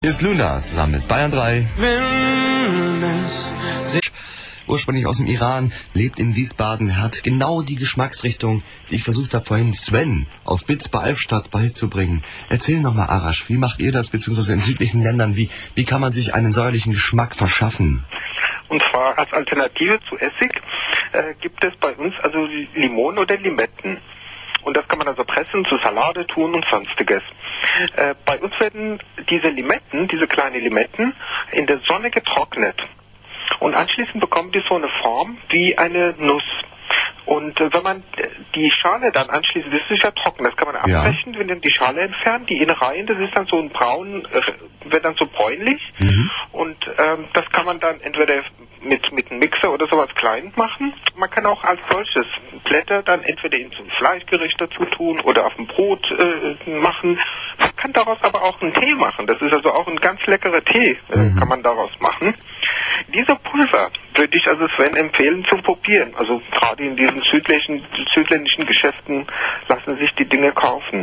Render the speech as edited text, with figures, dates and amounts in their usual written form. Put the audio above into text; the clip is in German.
Hier ist Luna zusammen mit Bayern 3. Ursprünglich aus dem Iran, lebt in Wiesbaden, hat genau die Geschmacksrichtung, die ich versucht habe vorhin Sven aus Bitz bei Albstadt beizubringen. Erzähl nochmal, Arash, wie macht ihr das, beziehungsweise in südlichen Ländern, wie kann man sich einen säuerlichen Geschmack verschaffen? Und zwar als Alternative zu Essig gibt es bei uns also Limonen oder Limetten. Und das kann man also pressen, zu Salate tun und sonstiges. Bei uns werden diese Limetten, diese kleinen Limetten, in der Sonne getrocknet. Und anschließend bekommen die so eine Form wie eine Nuss. Und wenn man die Schale dann anschließend, das ist ja trocken, das kann man abbrechen, wenn dann die Schale entfernt, die Innereien, das ist dann so ein braun, wird dann so bräunlich. Und das kann man dann entweder mit einem Mixer oder sowas klein machen. Man kann auch als solches Blätter dann entweder in so ein Fleischgericht dazu tun oder auf dem Brot machen. Man kann daraus aber auch einen Tee machen. Das ist also auch ein ganz leckerer Tee, kann man daraus machen. Diese Pulver würde ich also Sven empfehlen zu probieren. Also gerade in diesen südländischen Geschäften lassen sich die Dinge kaufen.